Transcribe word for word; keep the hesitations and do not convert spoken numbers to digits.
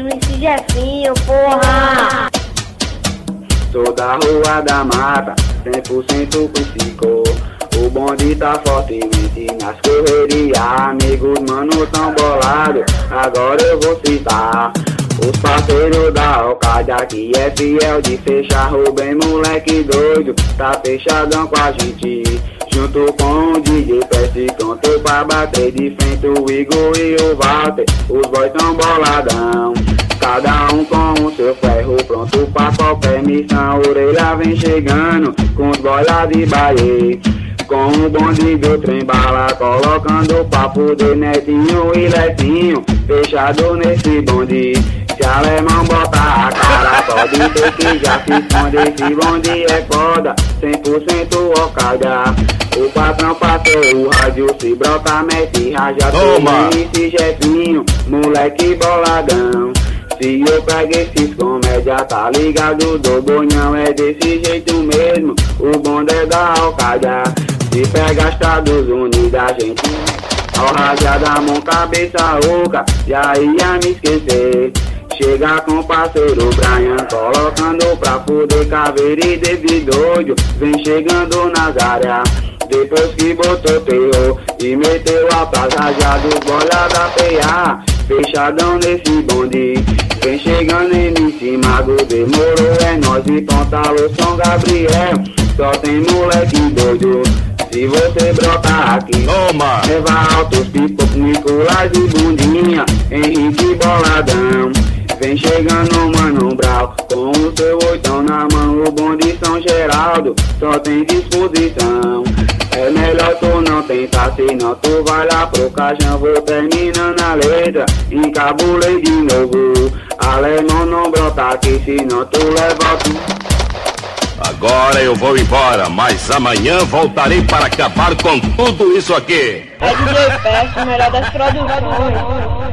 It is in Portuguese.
M C Jefinho, porra! Sou da Rua da Mata, cem por cento psicô. O bonde tá fortemente nas correrias. Amigos, mano, tão bolado, agora eu vou citar os parceiros da Alcada, que é fiel de fechar. Rubem, moleque doido, tá fechadão com a gente. Junto com o D J Peste, pronto pra bater de frente. O Igor e o Walter, os boys tão boladão. Cada um com o seu ferro, pronto pra qualquer missão. Orelha vem chegando, com os boys lá de Bahia. Com o bonde do trem bala, colocando pra poder Netinho e Letinho, fechado nesse bonde. Se alemão botar a cara, pode ser que já se esconde. Esse bonde é foda, cem por cento Alcada. O patrão passou o rádio, se brota, mete raja. Toma! Esse Jefinho, moleque boladão. Se eu pego esses comédia, tá ligado, do bonhão é desse jeito mesmo. O bonde é da Alcada. Se pega Estados Unidos, a gente ao rajada, mão, cabeça oca, já ia me esquecer. Chega com o parceiro Brian, colocando pra poder Caveira e David doido. Vem chegando nas áreas, depois que botou terror e meteu a paz rajado, bola da P A, fechadão nesse bonde. Vem chegando em cima do demorou, é nós e Pontalô, São Gabriel, só tem moleque doido. Se você brotar aqui, toma! Leva altos pipos, Nicolás e Bundinha, Henrique boladão. Vem chegando Mano Brau, com o seu oitão na mão. O bonde São Geraldo, só tem disposição. É melhor tu não tentar, senão tu vai lá pro caixão. Vou terminando a letra, encabulei de novo. Alemão não brota aqui, senão tu leva tudo. Agora eu vou embora, mas amanhã voltarei para acabar com tudo isso aqui. É D J Peste, o melhor das produções.